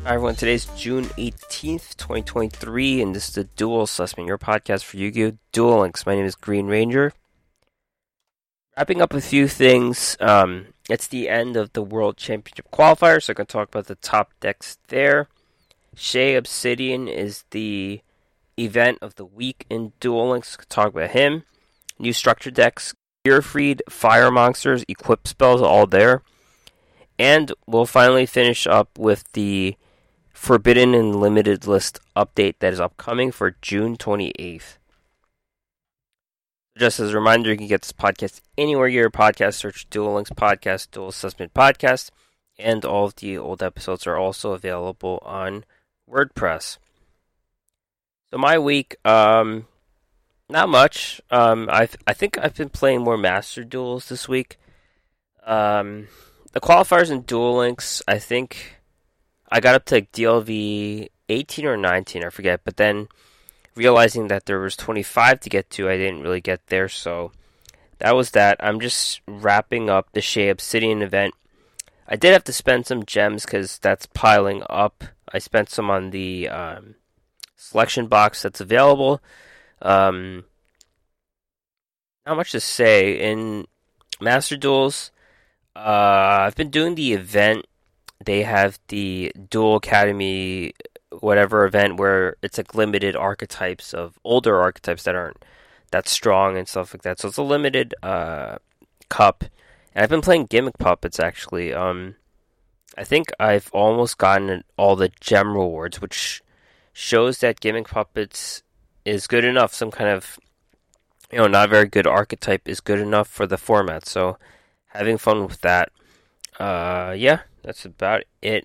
Hi everyone, today's June 18th, 2023, and this is the Duel Assessment, your podcast for Yu-Gi-Oh! Duel Links. My name is Green Ranger. Wrapping up a few things, it's the end of the World Championship qualifier, so I'm going to talk about the top decks there. Shay Obsidian is the event of the week in Duel Links, talk about him. New structure decks, Fearfried, Fire Monsters, Equip Spells, all there. And we'll finally finish up with the Forbidden and Limited List update that is upcoming for June 28th. Just as a reminder, you can get this podcast anywhere you hear podcasts. Search Duel Links Podcast, Duel Assessment Podcast, and all of the old episodes are also available on WordPress. So my week, not much. I think I've been playing more Master Duels this week. The qualifiers in Duel Links, I think I got up to like DLV 18 or 19, I forget, but then realizing that there was 25 to get to, I didn't really get there, so that was that. I'm just wrapping up the Shay Obsidian event. I did have to spend some gems because that's piling up. I spent some on the selection box that's available. Not much to say. In Master Duels, I've been doing the event. They have the Duel Academy, whatever event where it's like limited archetypes of older archetypes that aren't that strong and stuff like that. So it's a limited cup. And I've been playing Gimmick Puppets actually. I think I've almost gotten all the gem rewards, which shows that Gimmick Puppets is good enough. Some kind of, not very good archetype is good enough for the format. So having fun with that. Yeah, that's about it.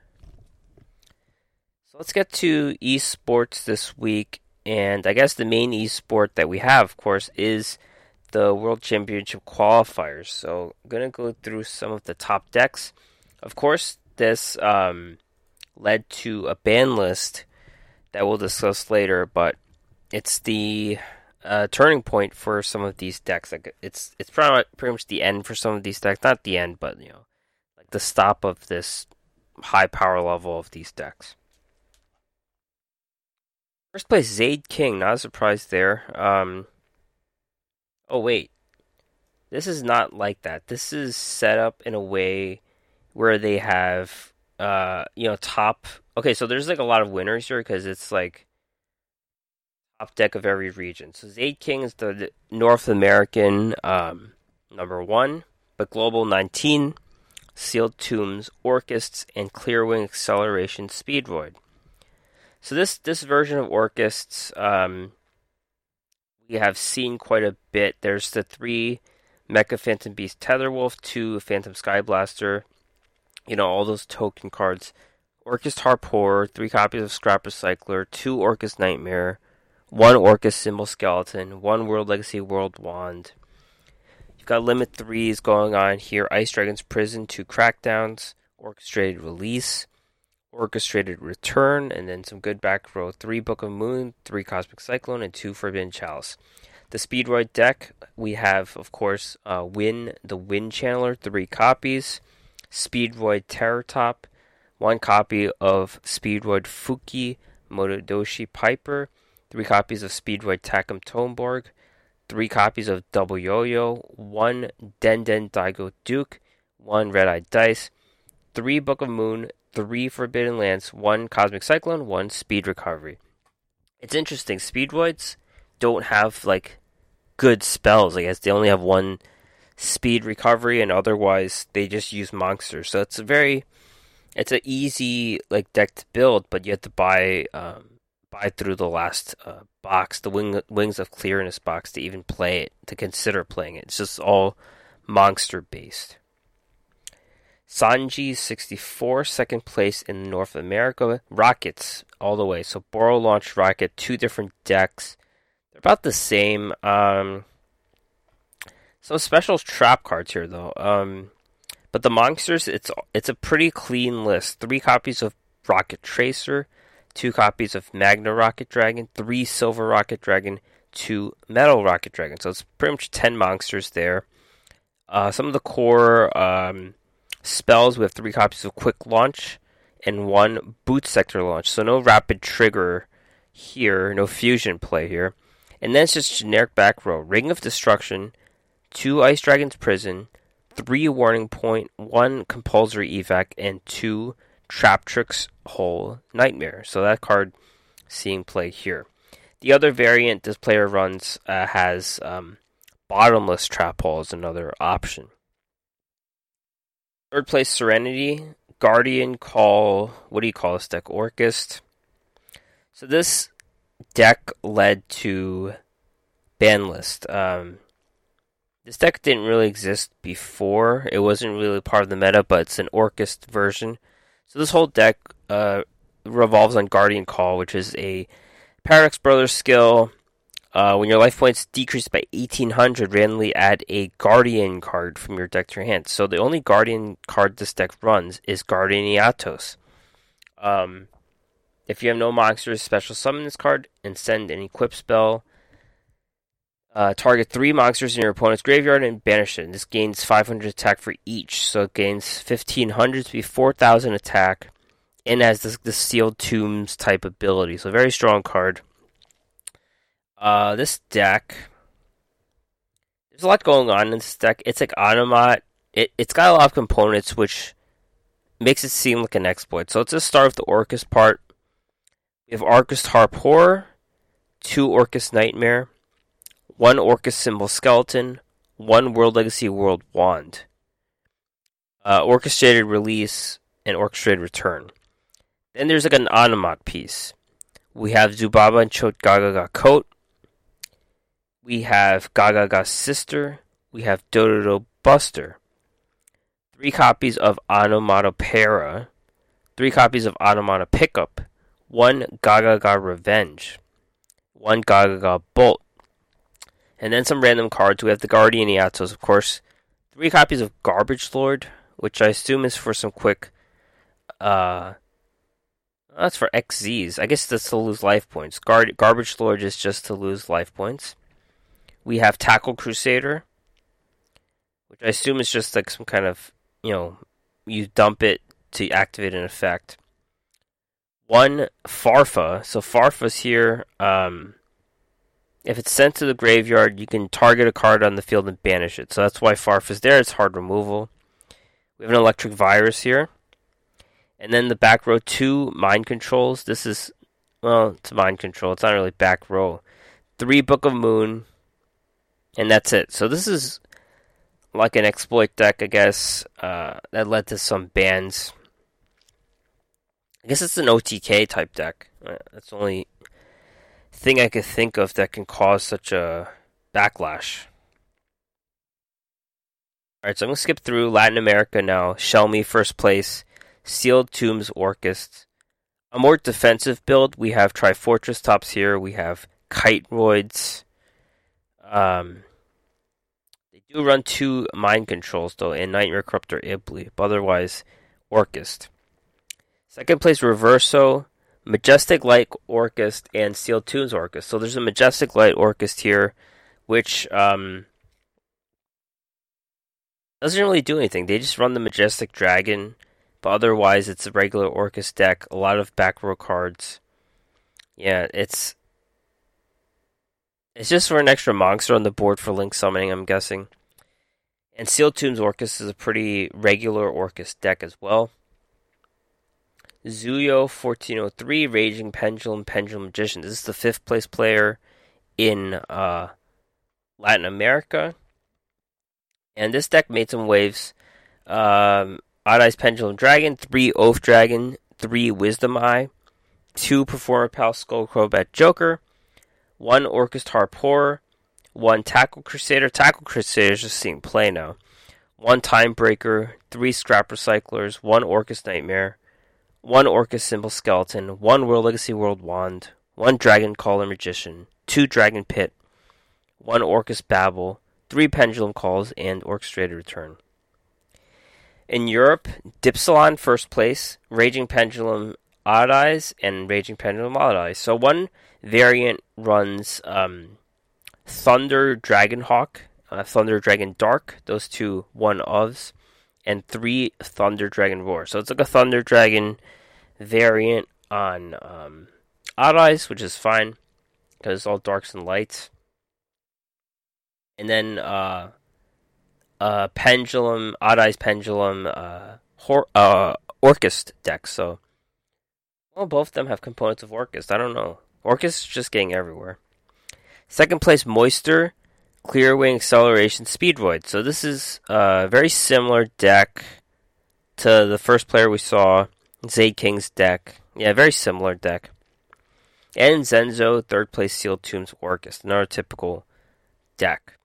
So let's get to esports this week. And I guess the main esport that we have, of course, is the World Championship qualifiers. So I'm going to go through some of the top decks. Of course, this led to a ban list that we'll discuss later, but it's the turning point for some of these decks. Like it's pretty much the end for some of these decks. Not the end, but like the stop of this high power level of these decks. First place, Zayde King. Not a surprise there. Oh wait, this is not like that. This is set up in a way where they have top. Okay, so there's like a lot of winners here because it's like top deck of every region. So Zayde King is the North American number 1, but Global 19, Sealed Tombs, Orcists, and Clearwing Acceleration Speedvoid. So this version of Orcists, we have seen quite a bit. There's the 3 Mecha Phantom Beast Tetherwolf, 2 Phantom Skyblaster, all those token cards. Orcust Harporer, 3 copies of Scrap Recycler, 2 Orcust Nightmare, 1 Orcust Symbol Skeleton, 1 World Legacy World Wand. You've got limit 3s going on here. Ice Dragon's Prison, 2 Crackdowns, Orchestrated Release, Orchestrated Return, and then some good back row. 3 Book of Moon, 3 Cosmic Cyclone, and 2 Forbidden Chalice. The Speedroid deck, we have, of course, Win, the Wind Channeler, 3 copies. Speedroid Terror Top, 1 copy of Speedroid Fuki Motodoshi Piper, 3 copies of Speedroid Takum Tomborg, 3 copies of Double Yo-Yo, 1 Den Daigo Duke, 1 Red-Eyed Dice, 3 Book of Moon, 3 Forbidden Lance, 1 Cosmic Cyclone, 1 Speed Recovery. It's interesting, Speedroids don't have, good spells. I guess they only have 1 Speed Recovery, and otherwise they just use monsters. So it's an easy, deck to build, but you have to buy through the last box, the Wings of Clearness box, to even play it, to consider playing it. It's just all monster-based. Sanji 64, second place in North America. Rockets, all the way. So Boro launched Rocket, 2 different decks. They're about the same. Some special trap cards here, though. But the monsters, it's a pretty clean list. 3 copies of Rocket Tracer, 2 copies of Magna Rocket Dragon, 3 Silver Rocket Dragon, 2 Metal Rocket Dragon. So it's pretty much 10 monsters there. Some of the core spells, we have 3 copies of Quick Launch and 1 boot sector launch. So no rapid trigger here, no fusion play here. And then it's just generic back row. Ring of Destruction, 2 Ice Dragon's Prison, 3 Warning Point, 1 Compulsory Evac, and 2 Traptrix Hole Nightmare. So that card seeing play here. The other variant this player runs has Bottomless Trap Hole as another option. Third place, Serenity, Guardian Call, what do you call this deck? Orchist. So this deck led to Banlist. This deck didn't really exist before. It wasn't really part of the meta, but it's an Orchist version. So this whole deck revolves on Guardian Call, which is a Paradox Brothers skill. When your life points decrease by 1,800, randomly add a Guardian card from your deck to your hand. So the only Guardian card this deck runs is Guardian Eatos. If you have no monsters, special summon this card and send an equip spell. Target 3 monsters in your opponent's graveyard and banish it. This gains 500 attack for each, so it gains 1,500 to be 4,000 attack, and has the Sealed Tombs type ability. So very strong card. This deck, there's a lot going on in this deck. It's like Onomat. It's got a lot of components, which makes it seem like an exploit. So let's just start with the Orchist part. We have Orchist Harp Horror, 2 Orchist Nightmare, 1 Orchist Symbol Skeleton, 1 World Legacy World Wand, Orchestrated Release, and Orchestrated Return. Then there's like an Onomat piece. We have Zubaba and Chote Gagaga Coat. We have Gagaga Sister. We have Dododo Buster. 3 copies of Onomatopera. 3 copies of Onomata Pickup. 1 Gagaga Revenge. 1 Gagaga Bolt. And then some random cards. We have the Guardian Eatos, of course. 3 copies of Garbage Lord, which I assume is for some quick... that's for XZs. I guess that's to lose life points. Garbage Lord is just to lose life points. We have Tackle Crusader, which I assume is just like some kind of, you dump it to activate an effect. 1 Farfa. So Farfa's here. If it's sent to the graveyard, you can target a card on the field and banish it. So that's why Farfa's there. It's hard removal. We have an Electric Virus here. And then the back row, 2 Mind Controls. This is, it's Mind Control. It's not really back row. 3 Book of Moon. And that's it. So this is like an exploit deck, I guess, that led to some bans. I guess it's an OTK type deck. That's the only thing I could think of that can cause such a backlash. Alright, so I'm going to skip through Latin America now. Shelmy, first place. Sealed Tombs, Orchist. A more defensive build, we have Trifortress tops here. We have Kite Roids. They do run 2 Mind Controls, though, and Nightmare Corruptor Ibli. But otherwise, Orchist. Second place, Reverso, Majestic Light Orchist, and Sealed Tombs Orchist. So there's a Majestic Light Orchist here, which doesn't really do anything. They just run the Majestic Dragon, but otherwise it's a regular Orchist deck, a lot of back row cards. Yeah, it's just for an extra monster on the board for Link Summoning, I'm guessing. And Sealed Tombs Orchist is a pretty regular Orchist deck as well. Zuyo 1403, Raging Pendulum, Pendulum Magician. This is the 5th place player in Latin America. And this deck made some waves. Odd Eyes Pendulum Dragon, 3 Oath Dragon, 3 Wisdom Eye, 2 Performer Pal Skull Crobat Joker, 1 Orchist Harp Horror, 1 Tackle Crusader. Tackle Crusader is just seeing play now. 1 Time Breaker, 3 Scrap Recyclers, 1 Orchist Nightmare, 1 Orchist Symbol Skeleton, 1 World Legacy World Wand, 1 Dragon Caller Magician, 2 Dragon Pit, 1 Orchist Babel, 3 Pendulum Calls, and Orchestrated Return. In Europe, Dipsilon first place, Raging Pendulum Odd Eyes, and Raging Pendulum Odd Eyes. So one variant runs Thunder Dragonhawk, Thunder Dragon Dark, those 2 one-ofs, and 3 Thunder Dragon Roar. So it's like a Thunder Dragon variant on Odd Eyes, which is fine because it's all darks and lights. And then Pendulum, Odd Eyes Pendulum, Orcust deck. So, well, both of them have components of Orcust. I don't know. Orcust is just getting everywhere. Second place, Moisture, Clear Wing, Acceleration, Speedroid. So this is a very similar deck to the first player we saw, Zay King's deck. Yeah, very similar deck. And Zenzo, third place, Sealed Tombs, Orcust. Another typical deck.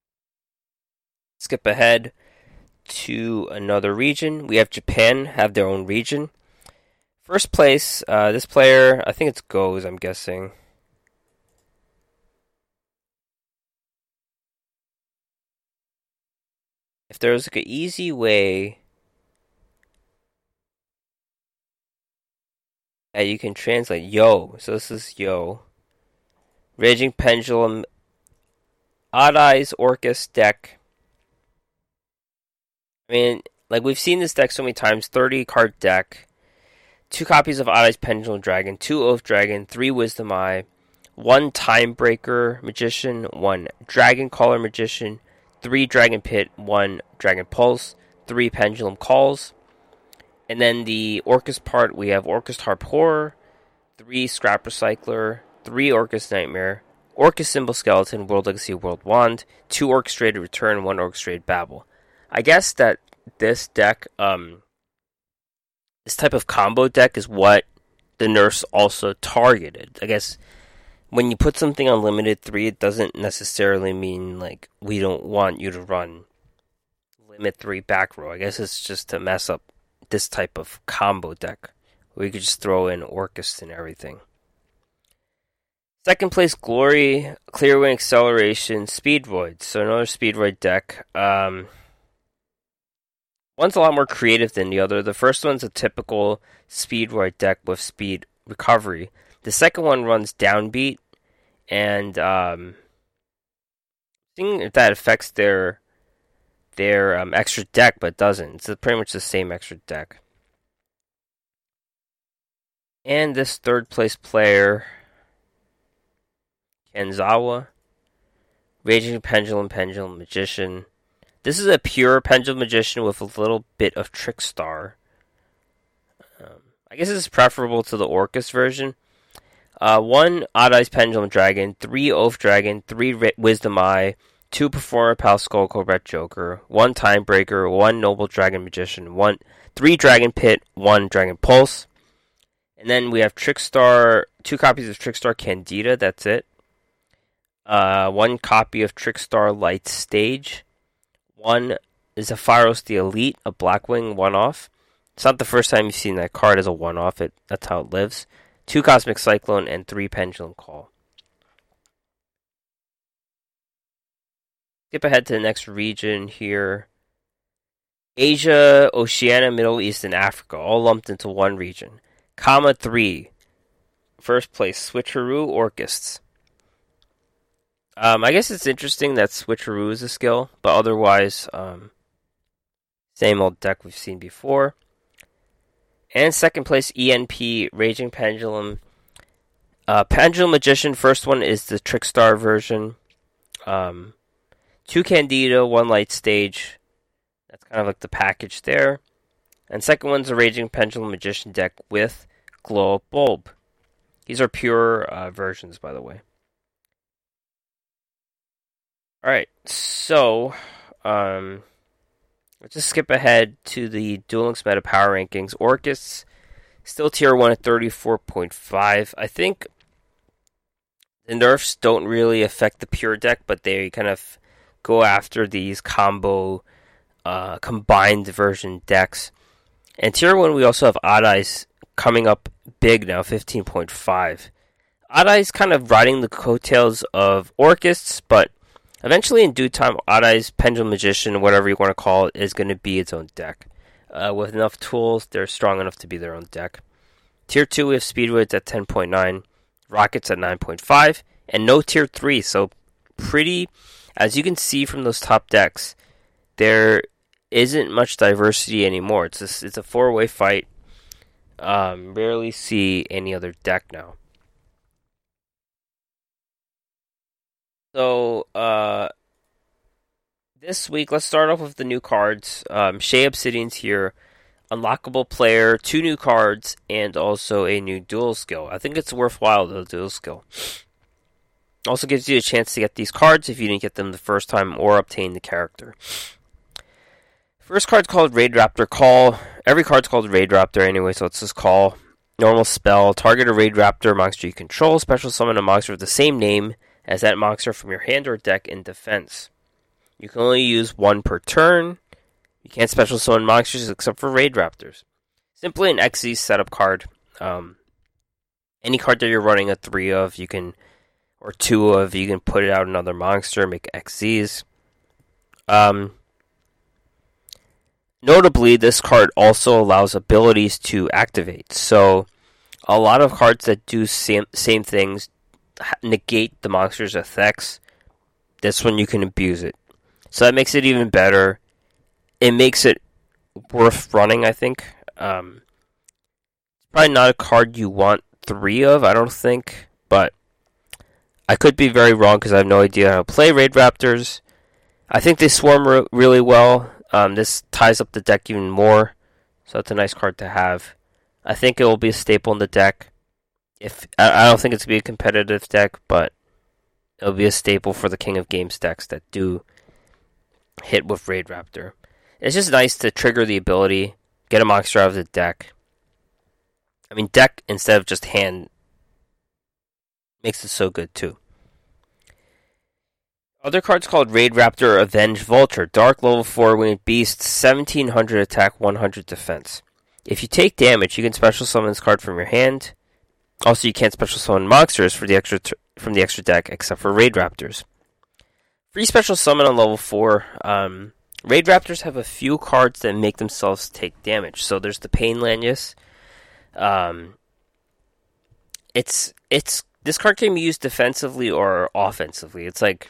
Skip ahead to another region. We have Japan have their own region. First place, this player, I think it's Goes, I'm guessing. If there was like an easy way that you can translate Yo, so this is Yo. Raging Pendulum, Odd Eyes, Orcust deck. I mean, like we've seen this deck so many times, 30 card deck. 2 copies of Odd Eyes Pendulum Dragon, 2 Oath Dragon, 3 Wisdom Eye, 1 Timebreaker Magician, 1 Dragon Caller Magician, 3 Dragon Pit, 1 Dragon Pulse, 3 Pendulum Calls. And then the Orcust part, we have Orcust Harp Horror, 3 Scrap Recycler, 3 Orcust Nightmare, Orcust Symbol Skeleton, World Legacy World Wand, 2 Orchestrated Return, 1 Orchestrated Babel. I guess that this deck, this type of combo deck is what the nerfs also targeted. I guess when you put something on limited 3, it doesn't necessarily mean like we don't want you to run limit 3 back row. I guess it's just to mess up this type of combo deck where you could just throw in Orcust and everything. Second place, Glory, Clearwing, Acceleration, Speedroid. So another Speedroid deck. One's a lot more creative than the other. The first one's a typical Speedroid deck with speed recovery. The second one runs Downbeat, and seeing if that affects their extra deck, but it doesn't. It's pretty much the same extra deck. And this third place player, Kenzawa, Raging Pendulum, Pendulum Magician. This is a pure Pendulum Magician with a little bit of Trickstar. I guess this is preferable to the Orcust version. 1 Odd Eyes Pendulum Dragon, 3 Oath Dragon, 3 Wisdom Eye, 2 Performer Pal Skull Cobra Joker, 1 Timebreaker, 1 Noble Dragon Magician, 3 Dragon Pit, 1 Dragon Pulse. And then we have Trickstar, 2 copies of Trickstar Candida, that's it. 1 copy of Trickstar Light Stage. 1 is a Phyros the Elite, a Blackwing one-off. It's not the first time you've seen that card as a one-off. That's how it lives. 2 Cosmic Cyclone and 3 Pendulum Call. Skip ahead to the next region here. Asia, Oceania, Middle East, and Africa, all lumped into one region. Comma 3. First place, Switcheroo Orcusts. I guess it's interesting that Switcheroo is a skill, but otherwise, same old deck we've seen before. And second place, ENP, Raging Pendulum. Pendulum Magician, first one is the Trickstar version. 2 Candida, 1 Light Stage. That's kind of like the package there. And second one's a Raging Pendulum Magician deck with Glow Up Bulb. These are pure versions, by the way. Alright, so let's just skip ahead to the Duel Links Meta Power Rankings. Orcusts, still tier 1 at 34.5. I think the nerfs don't really affect the pure deck, but they kind of go after these combo, combined version decks. And tier 1, we also have Odd Eyes coming up big now, 15.5. Odd Eyes kind of riding the coattails of Orcusts, but eventually, in due time, Odd Eyes, Pendulum Magician, whatever you want to call it, is going to be its own deck. With enough tools, they're strong enough to be their own deck. Tier 2, we have Speedroids at 10.9, Rockets at 9.5, and no Tier 3, so pretty, as you can see from those top decks, there isn't much diversity anymore. It's a four-way fight. Rarely see any other deck now. So, this week, let's start off with the new cards. Shea Obsidian's here. Unlockable player, 2 new cards, and also a new dual skill. I think it's worthwhile, the dual skill. Also gives you a chance to get these cards if you didn't get them the first time or obtain the character. First card's called Raid Raptor Call. Every card's called Raid Raptor anyway, so it's just call. Normal spell. Target a Raid Raptor monster you control. Special summon a monster with the same name as that monster from your hand or deck in defense. You can only use 1 per turn. You can't special summon monsters except for Raid Raptors. Simply an Xyz setup card. Any card that you're running a 3 of, you can, or 2 of, you can put it out another monster, make Xyz. Notably, this card also allows abilities to activate. So, a lot of cards that do same things negate the monster's effects. This one you can abuse it. So that makes it even better. It makes it worth running, I think. It's probably not a card you want 3 of, I don't think. But I could be very wrong because I have no idea how to play Raid Raptors. I think they swarm really well. This ties up the deck even more. So it's a nice card to have. I think it will be a staple in the deck. I don't think it's going to be a competitive deck, but it'll be a staple for the King of Games decks that do hit with Raid Raptor. It's just nice to trigger the ability, get a monster out of the deck. I mean, deck instead of just hand makes it so good too. Other cards called Raid Raptor Avenge Vulture. Dark level 4 winged beast, 1700 attack, 100 defense. If you take damage, you can special summon this card from your hand. Also, you can't special summon monsters from the extra deck except for Raid Raptors. Free special summon on level 4. Raid Raptors have a few cards that make themselves take damage. So there's the Pain Lanius. This card can be used defensively or offensively. It's like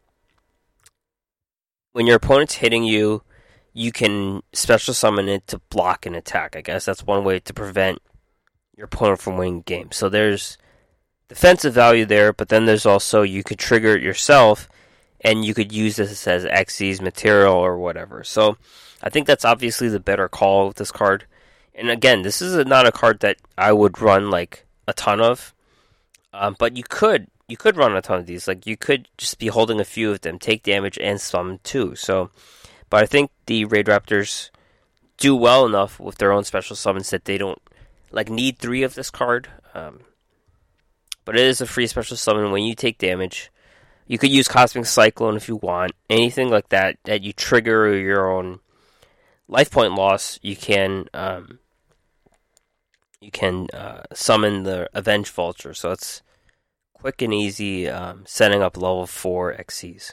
when your opponent's hitting you, you can special summon it to block an attack. I guess that's one way to prevent your opponent from winning games. So there's defensive value there, but then there's also you could trigger it yourself, and you could use this as Xyz material or whatever. So I think that's obviously the better call with this card. And again, this is not a card that I would run like a ton of, but you could run a ton of these. Like you could just be holding a few of them, take damage and summon too. So, but I think the Raid Raptors do well enough with their own special summons that they don't like need 3 of this card. But it is a free special summon when you take damage. You could use Cosmic Cyclone if you want. Anything like that you trigger your own life point loss, you can summon the Avenge Vulture. So it's quick and easy setting up level 4 Xyz.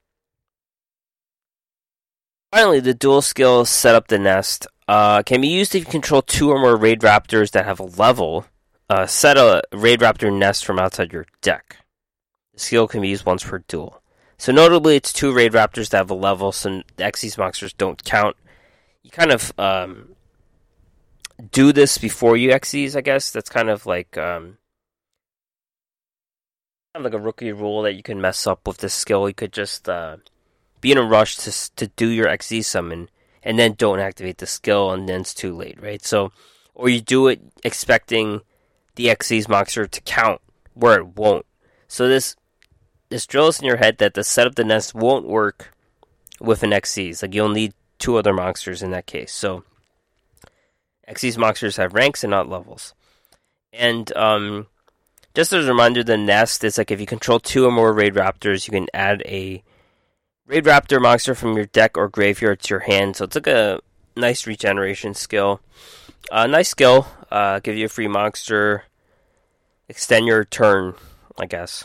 Finally, the dual skill Set Up the Nest can be used if you control 2 or more Raid Raptors that have a level. Set a Raid Raptor nest from outside your deck. The skill can be used once per duel. So notably, it's 2 Raid Raptors that have a level, so the Xyz monsters don't count. You kind of do this before you Xyz, I guess. That's kind of like a rookie rule that you can mess up with this skill. You could just be in a rush to do your Xyz summon, and then don't activate the skill, and then it's too late, right? So, or you do it expecting the Xyz monster to count where it won't. So this drills in your head that the Set Up the Nest won't work with an Xyz. Like you'll need 2 other monsters in that case. So Xyz monsters have ranks and not levels. And just as a reminder, the nest is like if you control 2 or more Raid Raptors, you can add a Raid Raptor monster from your deck or graveyard to your hand. So it's like a nice regeneration skill. Nice skill. Give you a free monster. Extend your turn, I guess.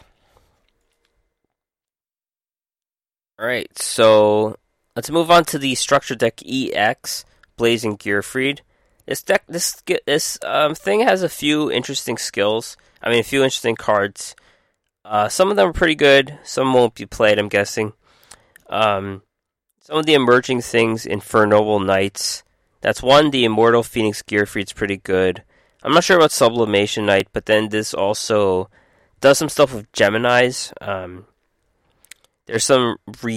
Alright, so let's move on to the structure deck EX, Blazing Gearfried. This thing has a few interesting skills. I mean, a few interesting cards. Some of them are pretty good. Some won't be played, I'm guessing. Some of the emerging things, Infernoble Knights. That's one. The Immortal Phoenix Gearfried's pretty good. I'm not sure about Sublimation Knight, but then this also does some stuff with Geminis. There's some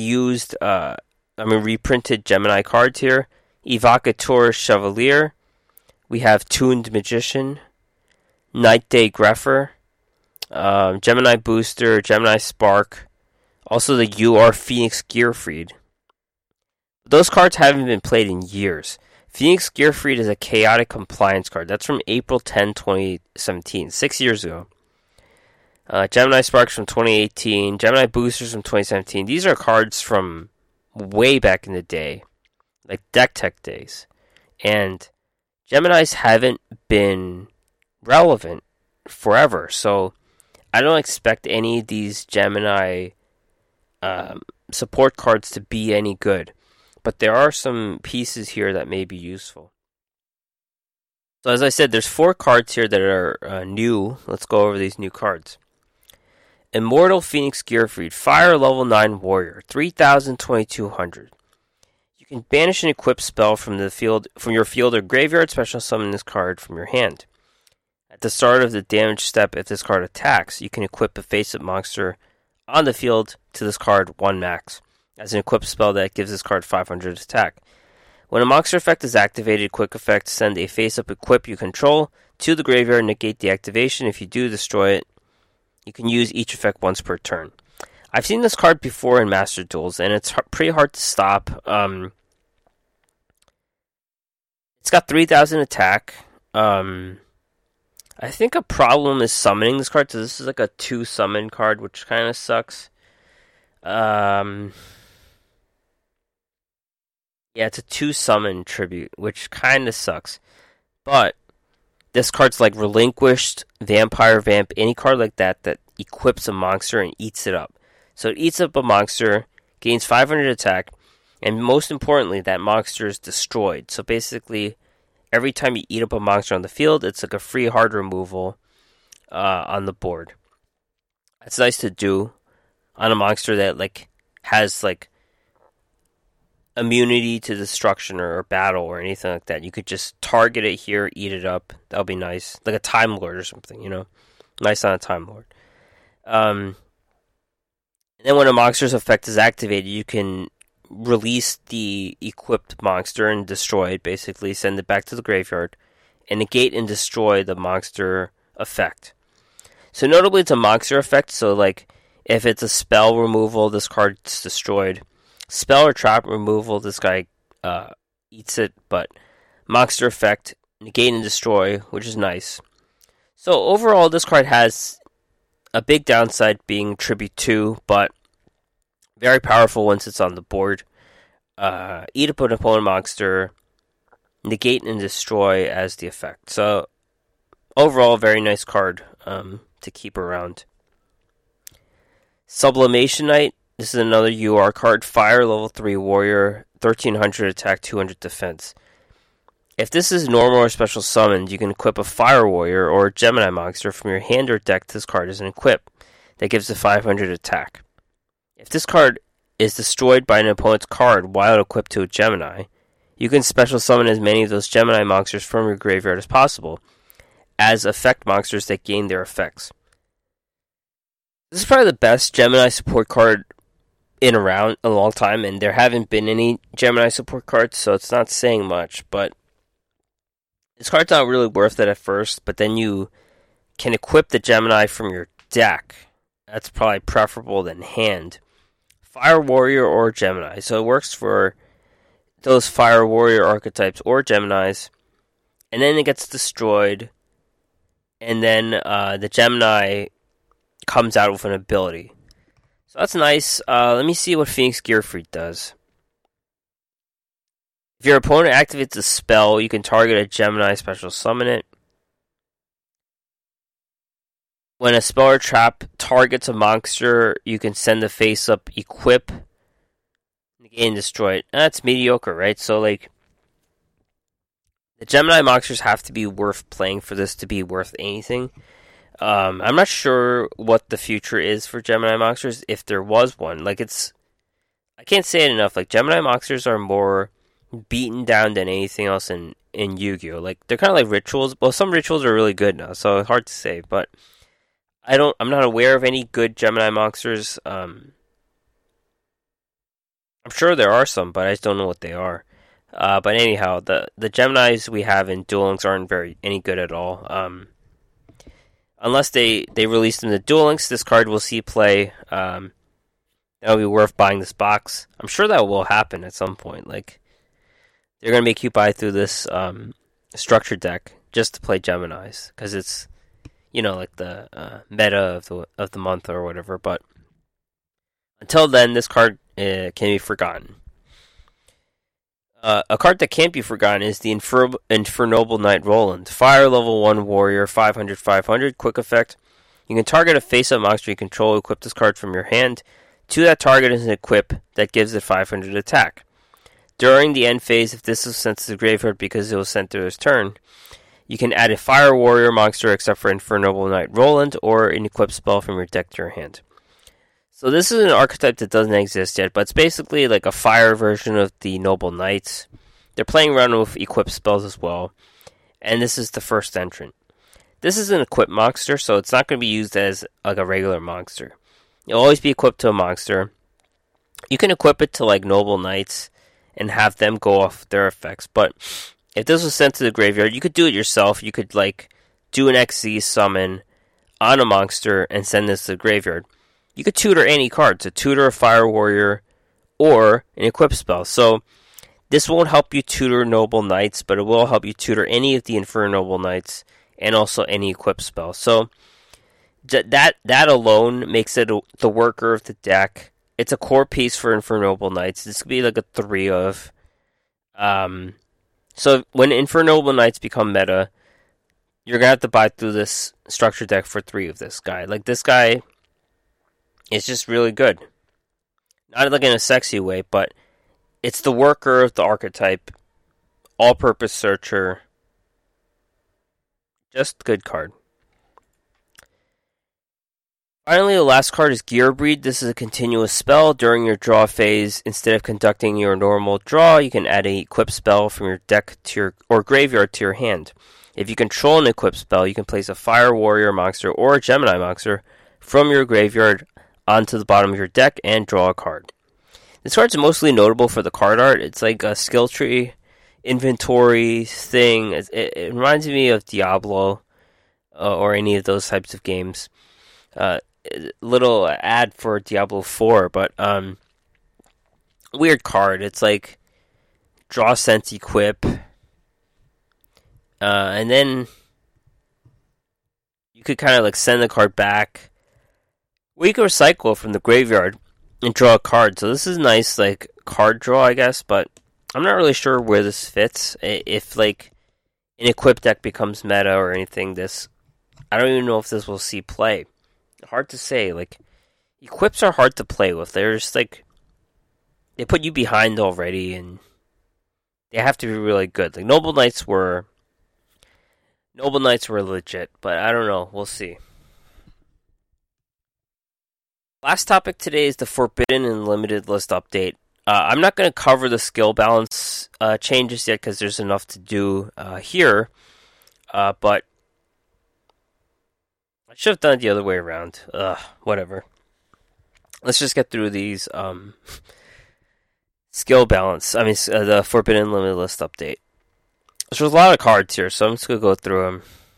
reprinted Gemini cards here. Evocateur Chevalier. We have Tuned Magician, Night Day Grepher, Gemini Booster, Gemini Spark, also the UR Phoenix Gearfried. Those cards haven't been played in years. Phoenix Gearfried is a chaotic compliance card. That's from April 10, 2017, 6 years ago. Gemini Sparks from 2018, Gemini Boosters from 2017. These are cards from way back in the day, like Deck Tech days. And Geminis haven't been relevant forever, so I don't expect any of these Gemini support cards to be any good. But there are some pieces here that may be useful. So as I said, there's 4 cards here that are new. Let's go over these new cards. Immortal Phoenix Gearfried, Fire Level 9 Warrior, 3,000, 2,200. You can banish an equipped spell from your field or graveyard, special summon this card from your hand. At the start of the damage step, if this card attacks, you can equip a face-up monster on the field to this card 1 max, as an equipped spell that gives this card 500 attack. When a monster effect is activated, quick effect, send a face-up equip you control to the graveyard and negate the activation. If you do, destroy it. You can use each effect once per turn. I've seen this card before in Master Duels, and it's pretty hard to stop. It's got 3,000 attack. I think a problem is summoning this card, so this is like a 2 summon card, which kind of sucks. Yeah, it's a 2 summon tribute, which kind of sucks. But this card's like Relinquished, Vampire Vamp, any card like that equips a monster and eats it up. So it eats up a monster, gains 500 attack, and most importantly, that monster is destroyed. So basically, every time you eat up a monster on the field, it's like a free hard removal on the board. That's nice to do on a monster that has immunity to destruction or battle or anything like that. You could just target it here, eat it up. That'll be nice. Like a Time Lord or something, Nice on a Time Lord. And then when a monster's effect is activated, you can release the equipped monster and destroy it, basically. Send it back to the graveyard and negate and destroy the monster effect. So notably, it's a monster effect, so if it's a spell removal, this card's destroyed. Spell or trap removal, this guy eats it, but monster effect, negate and destroy, which is nice. So overall, this card has a big downside being Tribute 2, but very powerful once it's on the board. Eat up an opponent monster, negate and destroy as the effect. So overall, very nice card to keep around. Sublimation Knight. This is another UR card. Fire level 3 warrior, 1,300 attack, 200 defense. If this is normal or special summoned, you can equip a Fire Warrior or a Gemini monster from your hand or deck to this card as an equip that gives a 500 attack. If this card is destroyed by an opponent's card while equipped to a Gemini, you can special summon as many of those Gemini monsters from your graveyard as possible, as effect monsters that gain their effects. This is probably the best Gemini support card in around a long time, and there haven't been any Gemini support cards, so it's not saying much, but this card's not really worth it at first, but then you can equip the Gemini from your deck. That's probably preferable than hand. Fire Warrior or Gemini. So it works for those Fire Warrior archetypes or Geminis. And then it gets destroyed. And then the Gemini comes out with an ability. So that's nice. Let me see what Phoenix Gearfried does. If your opponent activates a spell, you can target a Gemini, special summon it. When a spell or trap targets a monster, you can send the face-up equip, negate and destroy it. That's mediocre, right? So, the Gemini monsters have to be worth playing for this to be worth anything. I'm not sure what the future is for Gemini monsters, if there was one. I can't say it enough. Gemini monsters are more beaten down than anything else in in Yu-Gi-Oh. Like they're kind of like rituals. Well, some rituals are really good now, so it's hard to say. But I'm not aware of any good Gemini monsters. I'm sure there are some, but I just don't know what they are. But anyhow, the Geminis we have in Duel Links aren't any good at all. Unless they release them to Duel Links, this card will see play. That'll be worth buying this box. I'm sure that will happen at some point. Like they're gonna make you buy through this structure deck just to play Geminis because it's like the meta of the month or whatever. But until then, this card can be forgotten. A card that can't be forgotten is the Infernoble Knight Roland. Fire level 1 warrior, 500/500, quick effect. You can target a face-up monster you control, equip this card from your hand. To that target is an equip that gives it 500 attack. During the end phase, if this is sent to the graveyard because it was sent to its turn, you can add a fire warrior monster except for Infernoble Knight Roland or an equip spell from your deck to your hand. So this is an archetype that doesn't exist yet, but it's basically like a fire version of the Noble Knights. They're playing around with equip spells as well, and this is the first entrant. This is an equip monster, so it's not going to be used as like a regular monster. It'll always be equipped to a monster. You can equip it to like Noble Knights and have them go off their effects, but if this was sent to the graveyard, you could do it yourself. You could like do an XZ summon on a monster and send this to the graveyard. You could tutor any card, so tutor a Fire Warrior or an Equip spell. So this won't help you tutor Noble Knights, but it will help you tutor any of the Infernoble Knights and also any Equip spell. So that alone makes it the worker of the deck. It's a core piece for Infernoble Knights. This could be like a 3 of. So when Infernoble Knights become meta, you're going to have to buy through this structure deck for 3 of this guy. Like this guy is just really good. Not like in a sexy way, but it's the worker of the archetype. All-purpose searcher. Just good card. Finally, the last card is Gearbreed. This is a continuous spell. During your draw phase, instead of conducting your normal draw, you can add an equip spell from your deck to or graveyard to your hand. If you control an equip spell, you can place a Fire Warrior monster or a Gemini monster from your graveyard onto the bottom of your deck and draw a card. This card's mostly notable for the card art. It's like a skill tree inventory thing. It reminds me of Diablo or any of those types of games. Little ad for Diablo 4, but weird card. It's like draw sense equip, and then you could kind of like send the card back. Well, you can recycle from the graveyard and draw a card. So this is nice, like card draw, I guess. But I'm not really sure where this fits. If like an equip deck becomes meta or anything, I don't even know if this will see play. Hard to say. Like equips are hard to play with. They're just like they put you behind already, and they have to be really good. Like Noble Knights were legit, but I don't know. We'll see. Last topic today is the Forbidden and Limited list update. I'm not going to cover the skill balance changes yet because there's enough to do here, but I should have done it the other way around. Whatever. Let's just get through these skill balance. The Forbidden Limited list update. So there's a lot of cards here, so I'm just going to go through them.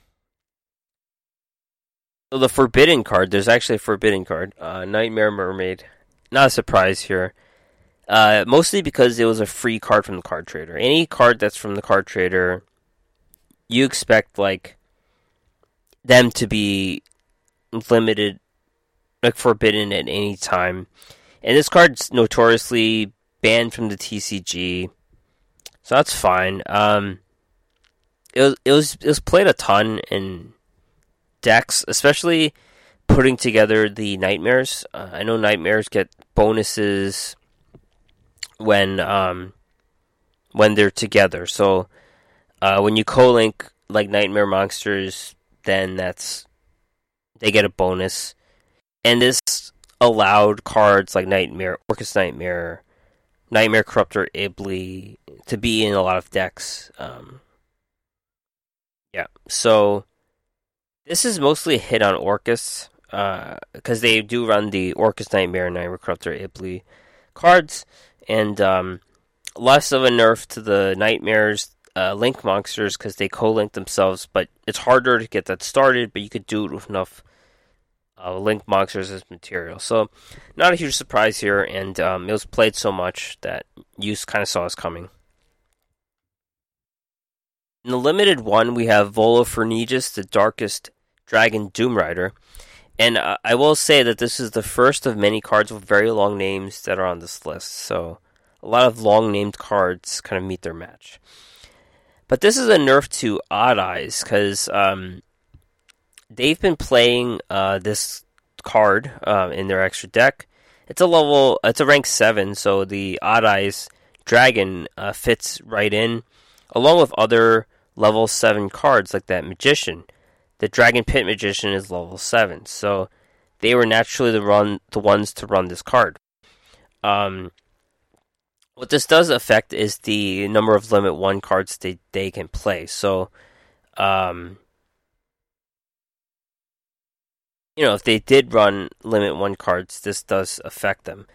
So the Forbidden card, there's actually a Forbidden card. Nightmare Mermaid. Not a surprise here. Mostly because it was a free card from the card trader. Any card that's from the card trader, you expect like them to be limited, like forbidden at any time. And this card's notoriously banned from the TCG, so that's fine. It was played a ton in decks, especially putting together the Nightmares. I know Nightmares get bonuses when they're together. So when you co-link like Nightmare monsters, then they get a bonus. And this allowed cards like Nightmare, Orcust Nightmare, Nightmare Corruptor, Ibli to be in a lot of decks. Yeah. So this is mostly a hit on Orcus, because they do run the Orcus Nightmare and Nightmare Corruptor Ibli cards, and less of a nerf to the Nightmares link monsters because they co-link themselves, but it's harder to get that started, but you could do it with enough link monsters as material. So not a huge surprise here, and it was played so much that you kind of saw us coming. In the limited one, we have Volopharnegus, the Darkest Dragon Doom Rider. And I will say that this is the first of many cards with very long names that are on this list. So a lot of long named cards kind of meet their match. But this is a nerf to Odd Eyes because they've been playing this card in their extra deck. It's a rank 7, so the Odd Eyes Dragon fits right in, along with other level 7 cards like that Magician. The Dragon Pit Magician is level 7, so they were naturally the ones to run this card. What this does affect is the number of limit 1 cards they can play. So, if they did run limit 1 cards, this does affect them.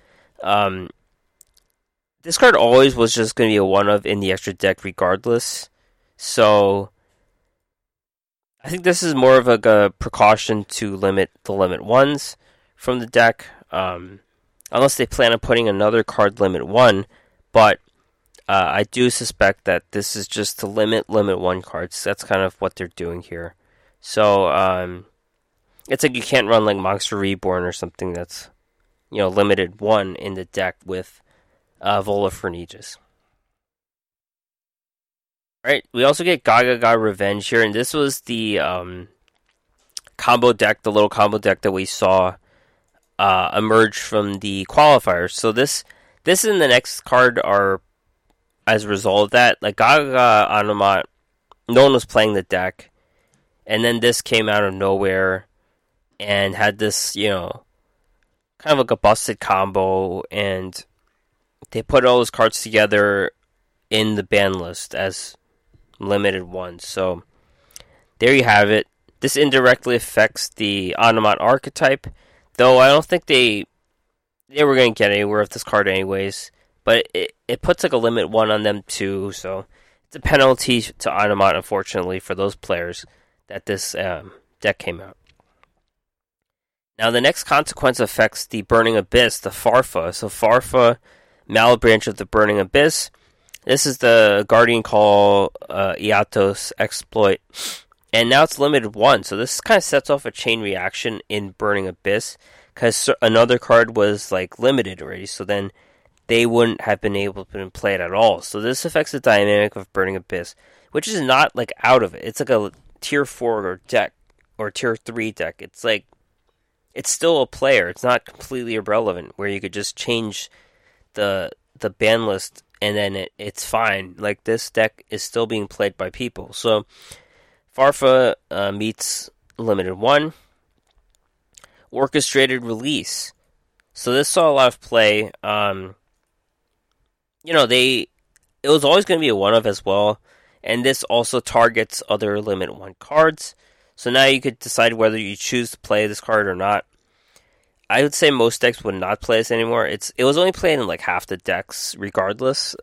This card always was just going to be a one of in the extra deck regardless. So I think this is more of a precaution to limit the limit 1s from the deck. Unless they plan on putting another card limit 1, but I do suspect that this is just to limit 1 cards. That's kind of what they're doing here. So it's like you can't run like Monster Reborn or something that's limited 1 in the deck with Volopharnegus. Alright, we also get Gaga Revenge here, and this was the combo deck, the little combo deck that we saw emerge from the qualifiers. So this and the next card are as a result of that. Like Gaga Anomat, no one was playing the deck, and then this came out of nowhere and had this, kind of like a busted combo, and they put all those cards together in the ban list as limited 1. So there you have it. This indirectly affects the Anomat archetype, though I don't think they were going to get anywhere with this card anyways. But it puts like a limit 1 on them too, so it's a penalty to Anomat, unfortunately, for those players that this deck came out. Now the next consequence affects the Burning Abyss, the Farfa. So Farfa, Malebranche of the Burning Abyss. This is the Guardian Call Iatos exploit, and now it's limited 1, so this kind of sets off a chain reaction in Burning Abyss, because another card was like limited already, so then they wouldn't have been able to play it at all. So this affects the dynamic of Burning Abyss, which is not like out of it. It's like a tier 4 deck, or tier 3 deck. It's like, it's still a player. It's not completely irrelevant, where you could just change the ban list and then it's fine. Like, this deck is still being played by people. So, Farfa meets limited 1. Orchestrated Release. So this saw a lot of play. It was always going to be a one of as well. And this also targets other limit 1 cards. So now you could decide whether you choose to play this card or not. I would say most decks would not play this anymore. It was only played in like half the decks, regardless.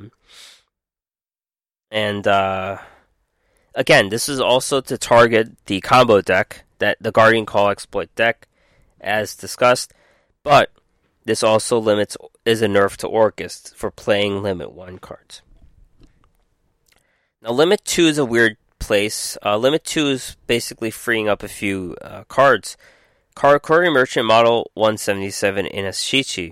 Again, this is also to target the combo deck, that the Guardian Call exploit deck, as discussed. But this also is a nerf to Orcus for playing limit 1 cards. Now, limit 2 is a weird place. Limit 2 is basically freeing up a few cards. Karakuri Merchant Model 177 in Ashichi.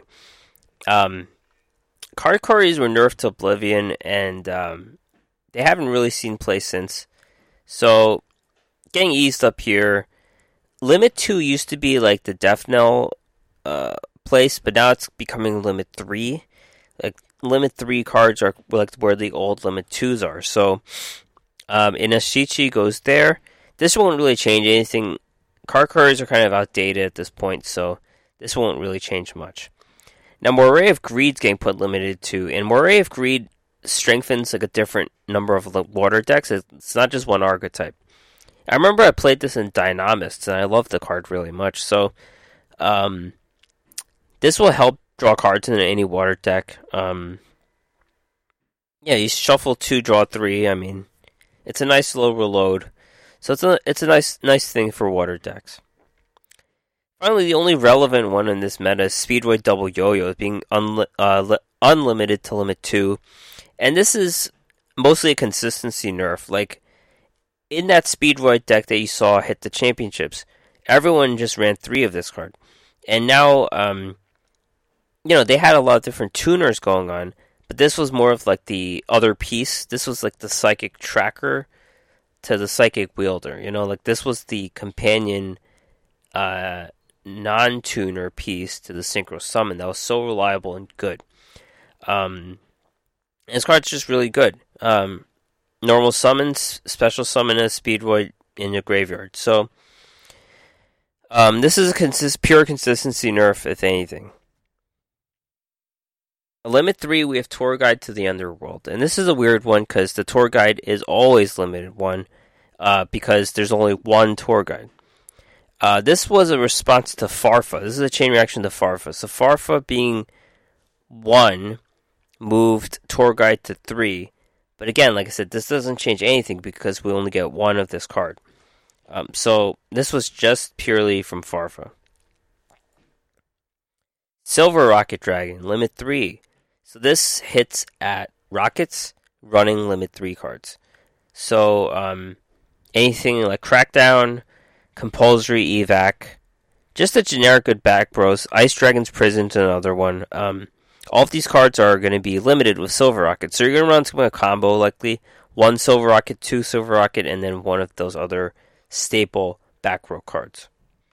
Karakuris were nerfed to oblivion, and they haven't really seen play since. So, getting eased up here. Limit 2 used to be like the Death Knell place, but now it's becoming Limit 3. Like, Limit 3 cards are like where the old Limit 2s are. So, Inashichi goes there. This won't really change anything. Karakuris are kind of outdated at this point, so this won't really change much. Now, Moray of Greed's getting put limited to, and Moray of Greed strengthens like a different number of water decks. It's not just one archetype. I remember I played this in Dynamists, and I love the card really much. So, this will help draw cards in any water deck. Yeah, you shuffle 2, draw 3. I mean, it's a nice low reload. So it's a nice thing for water decks. Finally, the only relevant one in this meta is Speedroid Double Yo-Yo, being unlimited to limit 2. And this is mostly a consistency nerf. Like, in that Speedroid deck that you saw hit the championships, everyone just ran 3 of this card. And now, they had a lot of different tuners going on, but this was more of like the other piece. This was like the Psychic Tracker to the Psychic Wielder. Like this was the companion non-tuner piece to the Synchro Summon that was so reliable and good. This card's just really good. Normal summons, special summon a Speedroid in your graveyard. So, this is a pure consistency nerf, if anything. Limit 3, we have Tour Guide to the Underworld. And this is a weird one because the Tour Guide is always limited 1 because there's only one Tour Guide. This was a response to Farfa. This is a chain reaction to Farfa. So Farfa being 1 moved Tour Guide to 3. But again, like I said, this doesn't change anything because we only get 1 of this card. So this was just purely from Farfa. Silver Rocket Dragon, limit 3. So this hits at rockets running limit 3 cards. So anything like Crackdown, Compulsory Evac, just a generic good back, bros. Ice Dragon's Prison's another one. All of these cards are going to be limited with Silver Rocket. So you're going to run some a combo likely. 1 Silver Rocket, 2 Silver Rocket, and then one of those other staple back row cards.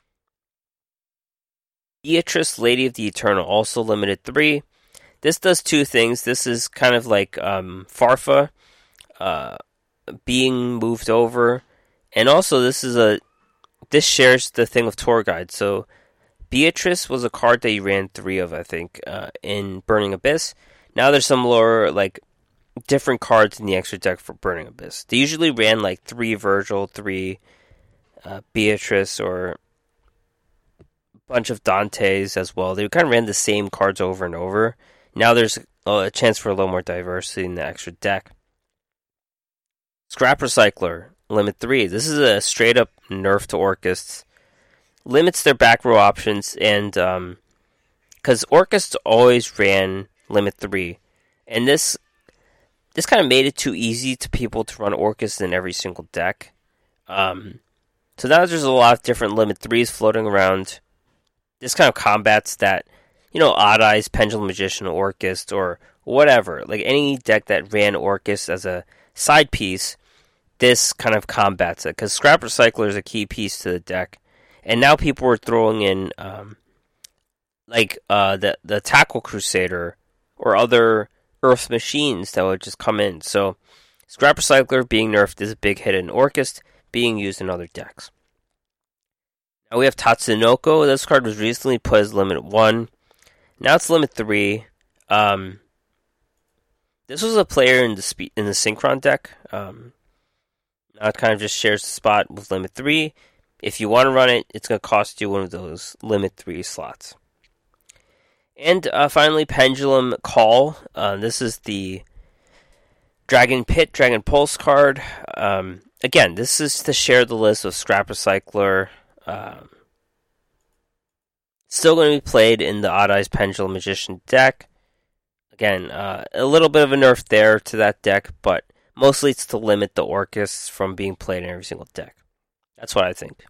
Beatrice, Lady of the Eternal, also limited 3. This does 2 things. This is kind of like Farfa being moved over. And also this shares the thing with Tour Guide. So Beatrice was a card that you ran 3 of, I think, in Burning Abyss. Now there's some more like different cards in the extra deck for Burning Abyss. They usually ran like 3 Virgil, 3 Beatrice, or bunch of Dantes as well. They kind of ran the same cards over and over. Now there's a chance for a little more diversity in the extra deck. Scrap Recycler, limit 3. This is a straight up nerf to Orcists. Limits their back row options, and because Orcists always ran limit 3, and this kind of made it too easy to people to run Orcists in every single deck. So now there's a lot of different limit 3s floating around. This kind of combats that, Odd Eyes, Pendulum Magician, Orcust, or whatever. Like any deck that ran Orcust as a side piece, this kind of combats it. Because Scrap Recycler is a key piece to the deck. And now people are throwing in, the Tackle Crusader, or other Earth Machines that would just come in. So, Scrap Recycler being nerfed is a big hit in Orcust, being used in other decks. Now we have Tatsunoko. This card was recently put as limit 1. Now it's limit 3. This was a player in the Synchron deck. Now it kind of just shares the spot with limit 3. If you want to run it, it's going to cost you one of those limit 3 slots. And finally, Pendulum Call. This is the Dragon Pit, Dragon Pulse card. Again, this is to share the list of Scrap Recycler. Still going to be played in the Odd Eyes Pendulum Magician deck. Again, a little bit of a nerf there to that deck, but mostly it's to limit the Orcists from being played in every single deck. That's what I think.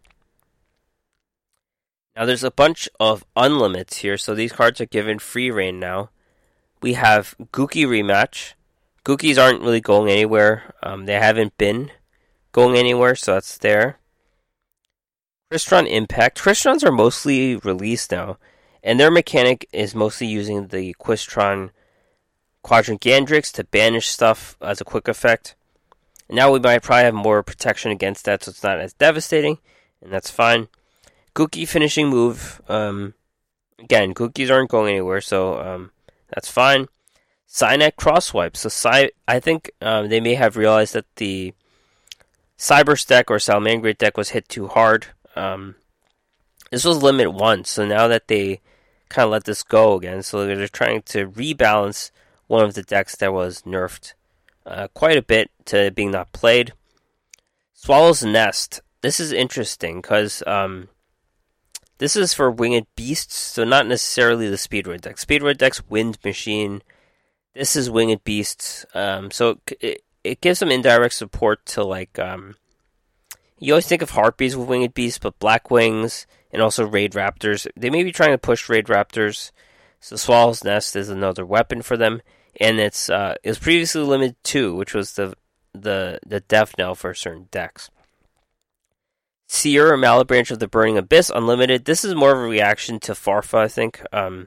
Now there's a bunch of unlimits here, so these cards are given free reign now. We have Gookie Rematch. Gookies aren't really going anywhere. They haven't been going anywhere, so that's there. Crystron Impact. Crystrons are mostly released now, and their mechanic is mostly using the Crystron Quadrant Gandrix to banish stuff as a quick effect. And now we might probably have more protection against that, so it's not as devastating, and that's fine. Gookie finishing move. Again, Gookies aren't going anywhere, so that's fine. Cynet Crosswipe. So I think they may have realized that the Cyberse deck or Salamangreat deck was hit too hard. This was limit 1, so now that they kind of let this go again, so they're trying to rebalance one of the decks that was nerfed quite a bit to being not played. Swallow's Nest. This is interesting because this is for Winged Beasts, so not necessarily the Speedroid deck. Speedroid deck's Wind Machine. This is Winged Beasts, so it gives some indirect support to like. You always think of Harpies with Winged Beasts, but Black Wings and also Raid Raptors. They may be trying to push Raid Raptors, so Swallow's Nest is another weapon for them. And it was previously limited 2, which was the death knell for certain decks. Seer, Malebranche of the Burning Abyss, Unlimited. This is more of a reaction to Farfa, I think.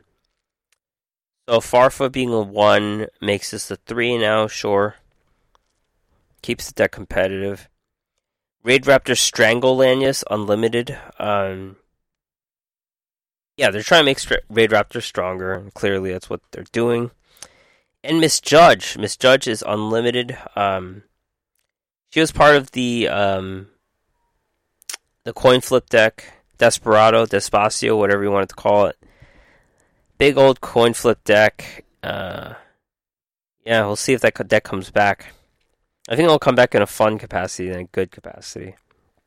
So Farfa being a 1 makes this a 3 now, sure. Keeps the deck competitive. Raid Raptor Strangle Lanius, Unlimited. Yeah, they're trying to make Raid Raptor stronger, and clearly that's what they're doing. And Misjudge. Misjudge is Unlimited. She was part of the coin flip deck, Despacio, whatever you wanted to call it. Big old coin flip deck. Yeah, we'll see if that deck comes back. I think it'll come back in a fun capacity than a good capacity.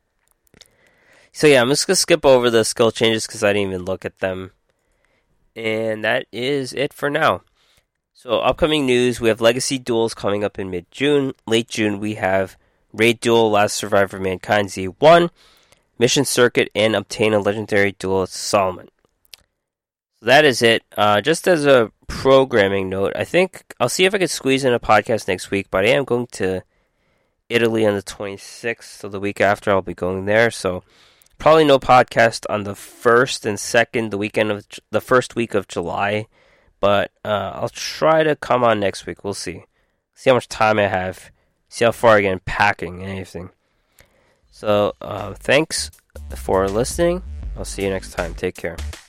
So yeah, I'm just going to skip over the skill changes because I didn't even look at them. And that is it for now. So upcoming news, we have Legacy Duels coming up in mid-June. Late June, we have Raid Duel, Last Survivor of Mankind Z1, Mission Circuit, and Obtain a Legendary Duelist Solomon. So that is it. Just as a programming note, I think I'll see if I can squeeze in a podcast next week, but I am going to Italy on the 26th, so the week after I'll be going there, so probably no podcast on the 1st and 2nd, the weekend of the first week of July, but I'll try to come on next week. We'll see how much time I have, see how far I get in packing and anything. So thanks for listening. I'll see you next time. Take care.